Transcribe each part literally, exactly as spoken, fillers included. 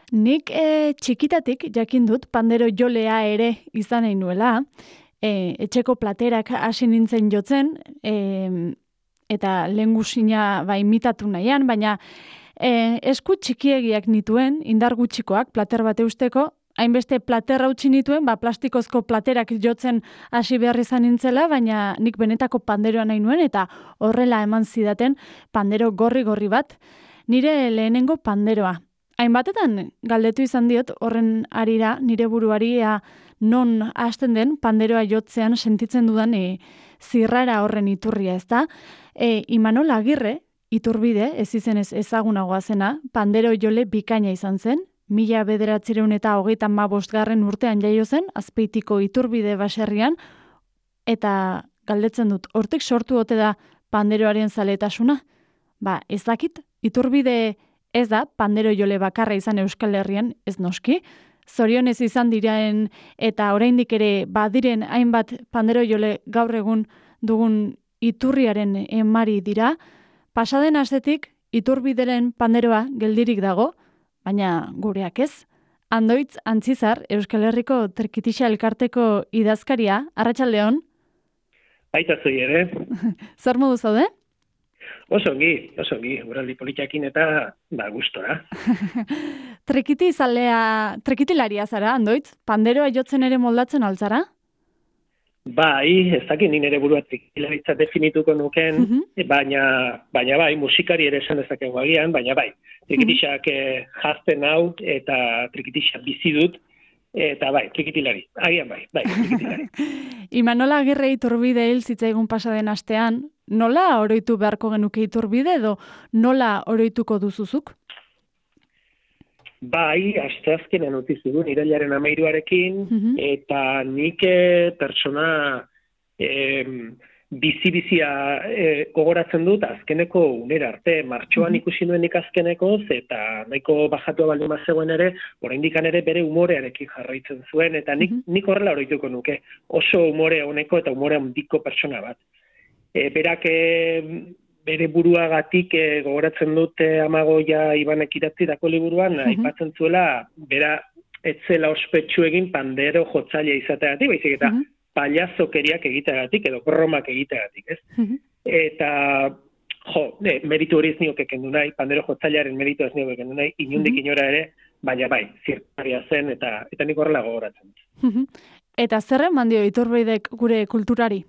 Nik e, txikitatik jakin dut pandero jolea ere izan nahi nuela, e, etxeko platerak hasi nintzen jotzen, e, eta lehengusina ba, imitatu nahian, baina e, esku txikiegiak nituen, indar gutxikoak, plater bate usteko, hainbeste platerra utzi nituen, ba, plastikozko platerak jotzen hasi behar izan nintzela, baina nik benetako panderoa nahi nuen, eta horrela eman zidaten pandero gorri-gorri bat, nire lehenengo panderoa. Hainbatetan galdetu izan diot horren arira nire buruari ea non hasten den panderoa jotzean sentitzen dudan e, zirrara horren iturria, ezta? E, Imanol Agirre, Iturbide, ez izenez ezagunagoa zena, pandero jole bikaina izan zen, mila bederatzireun eta hogeita hamabostgarren urtean jaio zen, Azpeitiko Iturbide baserrian, eta galdetzen dut, hortik sortu ote da panderoaren zaletasuna? Ba, ez dakit, Iturbide ez da pandero jole bakarra izan Euskal Herrian, ez noski, zorionez izan diren eta oraindik ere badiren hainbat pandero jole gaur egun dugun iturriaren emari dira, pasaden astetik Iturbideren panderoa geldirik dago, baina gureak ez. Andoitz Antzizar, Euskal Herriko Trikitixa elkarteko idazkaria, arratsaldeon. Baita zui ere. Zer modu zaude? Oso ongi, oso ongi, uraldi politiakin eta ba, gustora. Trikiti zalea, trikitilaria zara, Andoitz? Panderoa jotzen ere moldatzen altzara? Bai, ez dakit ni nire burua trikitilaritza definituko nuken, uh-huh. baina, baina bai, musikari ere esan dezakegu agian, baina bai, trikitixak uh-huh. jazten hau eta trikitixa bizi dut, eta bai, trikitilari, agian bai, bai, trikitilari. Imanol Agirre Iturbide hil zitzaigun pasaden astean, nola oroitu beharko genuke Iturbide edo nola oroituko duzuzuk? Bai, asteazkenean utzi zigun irailaren hamairuarekin, uh-huh. eta nik pertsona eh, bizi-bizia eh, gogoratzen dut azkeneko unera arte, martxoan uh-huh. ikusi nuen nik azkenekoz, eta nahiko bajatua baldin bazegoen ere, oraindik ere bere umorearekin jarraitzen zuen, eta nik, uh-huh. nik horrela oroituko nuke, oso umore honeko eta umore handiko pertsona bat. E, berak e, bere buruagatik e, gogoratzen dute Amagoia Ibanek idatzi dako liburuan, uh-huh. aipatzen zuela, bera etzela ospetsu egin pandero jotzailea izateagatik, baizik eta uh-huh. paliazokeriak egiteagatik edo bromak egiteagatik, ez? Uh-huh. Eta, jo, ne, meritu hori ez nioke kendu nahi, pandero jotzailearen meritu ez nioke kendu nahi, inundik uh-huh. inora ere, baina bai, zirkaria zen, eta eta nik horrela gogoratzen. Uh-huh. Eta zerren mandio Iturbidek gure kulturari?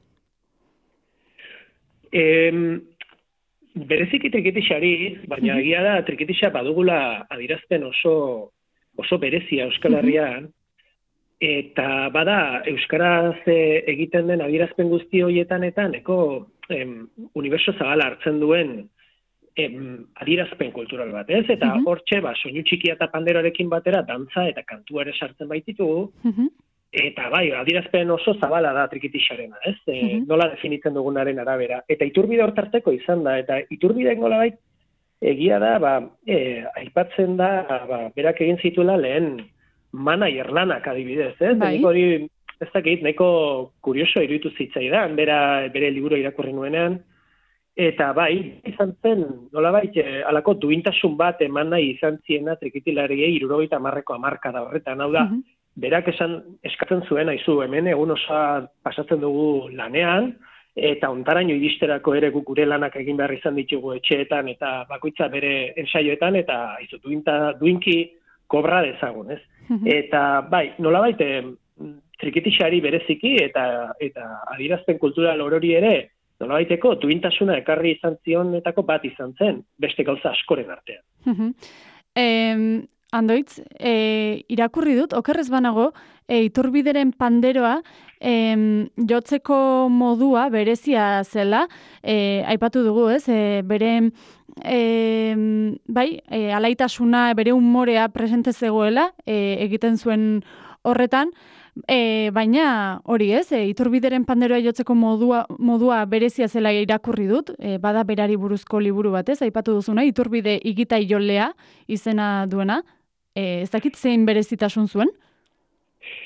Em, bereziki trikitixari, baina uh-huh. egia da trikitixa badugula adirazpen oso, oso berezia Euskal Herrian, uh-huh. eta bada Euskaraz egiten den adirazpen guzti horietan eta neko em, uniberso zabala hartzen duen em, adirazpen kultural bat, ez? Eta uh-huh. hortxe, ba, soinu txikia eta panderoarekin batera, dantza eta kantua ere sartzen baititugu, uh-huh. Eta bai, adirazpen oso zabala da trikitixarena, ez? E, uh-huh. Nola definitzen dugunaren arabera. Eta Iturbide hortarteko izan da, eta Iturbidek nola bai, egia da, ba, e, aipatzen da, ba, berak egin zituela lehen manager lanak adibidez, ez? Bai. Nik hori, ez dakit, nahiko kurioso iruditu zitzaidan, bera, bere liburu irakurri nuenean, eta bai, izan zen, nola bai, e, alako duintasun bat eman nahi izan ziena trikitilariei hirurogeita hamarreko hamarkada horretan, hau da, uh-huh. berak esan eskatzen zuen, aizu, hemen egun osa pasatzen dugu lanean, eta ontaraino iristerako ere guk gure lanak egin behar izan ditugu etxeetan, eta bakoitza bere ensaioetan, eta aizu, duinta, duinki kobra dezagun, ez? Uh-huh. Eta, bai, nola baite, trikitixari bereziki, eta eta adirazpen kultural orori ere, nola baiteko, duintasuna ekarri izan zionetako bat izan zen, beste gauza askoren artean. Uh-huh. em... Andoitz, e, irakurri dut, okerrez banago, e, Iturbideren panderoa e, jotzeko modua berezia zela, e, aipatu dugu, ez, e, bere e, bai, e, alaitasuna, bere umorea presente zegoela, e, egiten zuen horretan, e, baina hori ez, e, Iturbideren panderoa jotzeko modua, modua berezia zela irakurri dut, e, bada berari buruzko liburu bat, ez, aipatu duzuna, Iturbide igitai jolea izena duena, E, ez dakit zein berezitasun zuen?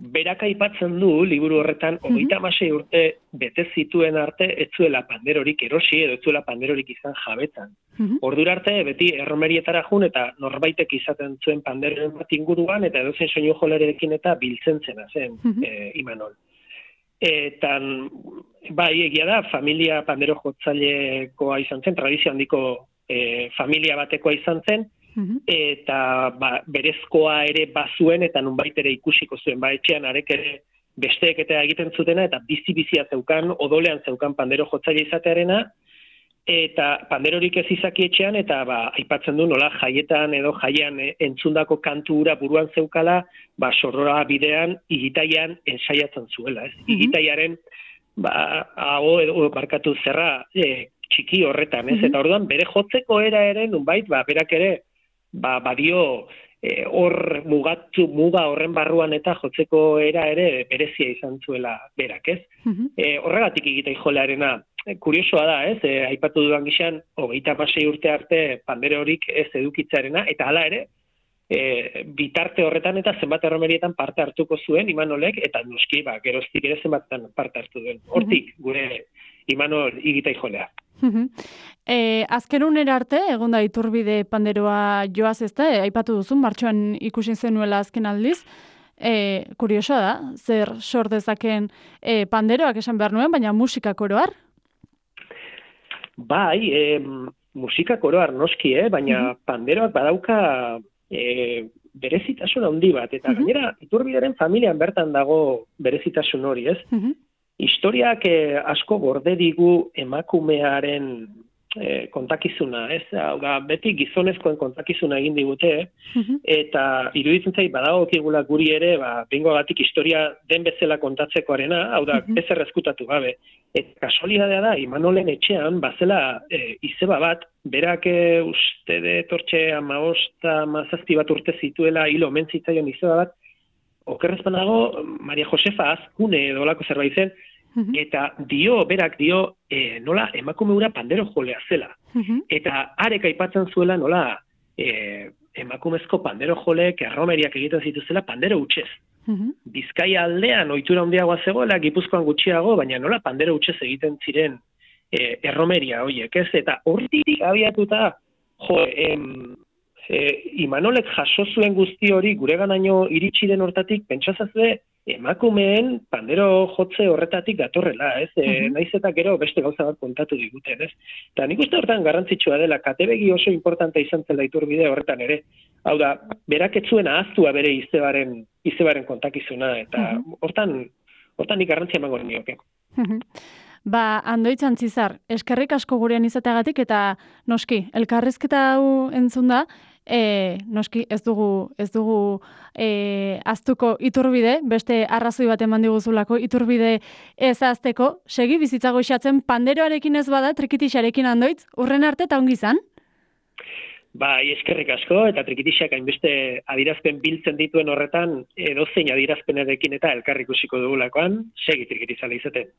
berak aipatzen du, liburu horretan, hogeita hamasei urte bete zituen arte, ez zuela panderorik erosi, edo ez zuela panderorik izan jabetan. Ordura arte, beti erromerietara jun, eta norbaitek izaten zuen panderoren bat inguruan, eta edozein soinu jolerekin eta biltzen zena zen, e, Imanol. Eta, bai, egia da, familia pandero jotzailekoa izan zen, tradizio handiko e, familia batekoa izan zen, eta ba, berezkoa ere bazuen, eta nunbait ere ikusiko zuen, ba, etxean arek ere besteek eta egiten zutena, eta bizi-bizia zeukan, odolean zeukan pandero jotzaile izatearena, eta panderorik ez izaki etxean, eta ba, aipatzen du nola jaietan edo jaian entzundako kantu hura buruan zeukala, ba, sorrora bidean, igitaian ensaiatzen zuela, ez? Mm-hmm. Igitaiaren, ba, hau edo barkatu zerra e, txiki horretan, ez? Mm-hmm. Eta orduan, bere jotzeko era ere, nunbait, ba, berak ere, ba, badio, e, hor mugatu, muga horren barruan eta jotzeko era ere berezia izan zuela berak, ez? Mm-hmm. E, horregatik egitai jolearena, kuriosoa da, ez? E, aipatu dudan gizan, hogeita hamasei urte arte panderorik ez edukitzarena, eta hala ere, e, bitarte horretan eta zenbat erromerietan parte hartuko zuen Imanolek, eta noski, ba, geroztik ere zenbatetan parte hartu duen. Hortik, gure Imanol egitai jolea. E, azken unera arte, egon da Iturbide panderoa joaz ez da, aipatu duzun, martxoan ikusi zenuela azken aldiz, e, kuriosoa da, zer sor dezaken e, panderoak esan behar nuen, baina musika koroar? Bai, e, musika koroar noski, eh? Baina uh-huh. panderoak badauka e, berezitasun handi bat, eta uh-huh. gainera Iturbideren familian bertan dago berezitasun hori, ez? Uh-huh. Historiak eh, asko gorde digu emakumearen eh, kontakizuna, ez? Hau da, beti gizonezkoen kontakizuna egin digute, uh-huh. eta iruditzen zait badagokigula guri ere, ba, bingoagatik historia den bezala kontatzekoarena, hau da, uh-huh. ez errezkutatu gabe. Eta kasualidadea da, Imanolen etxean, bazela e, izeba bat, berak e, uste de tortxe amaosta mazazti bat urte zituela hilo mentzitzaion izeba bat, okerrezpanago, Maria Josefa Azkune edolako zerbait zen, uh-huh. eta dio, berak dio, e, nola emakume hura pandero jolea zela. Uh-huh. Eta arek aipatzen zuela nola e, emakumezko pandero joleek erromeriak egiten zituzela pandero utxez. Uh-huh. Bizkaia aldean ohitura handiagoa zegoela, Gipuzkoan gutxiago, baina nola pandero utxez egiten ziren e, erromeria horiek, ez? Eta hortik abiatuta, jo, em, e, Imanolek jaso zuen guzti hori gureganaino iritsi den hortatik, pentsazazue emakumeen pandero jotze horretatik datorrela, ez? E, uh-huh. Naiz eta gero beste gauza bat kontatu diguten, ez? Eta nik uste hortan garrantzitsua dela, katebegi oso importante izan zela Iturbide horretan ere. Hau da, berak ez zuen ahaztua bere izebaren, izebaren kontakizuna, eta uh-huh. hortan, hortan nik garrantzia emango nioke. Uh-huh. Ba, Andoitz Antzizar, eskerrik asko gurean izateagatik, eta noski, elkarrizketa hau entzun da, e, noski ez dugu, ez dugu e, aztuko Iturbide, beste arrazoi bat eman diguzulako Iturbide ez azteko, segi bizitzago isatzen panderoarekin ez bada, trikitixarekin Andoitz, urren arte eta ongi izan? Bai, eskerrik asko, eta trikitixak hainbeste adirazpen biltzen dituen horretan, edozein adirazpenarekin eta elkarrik ikusiko dugulakoan, segi trikitizala izaten.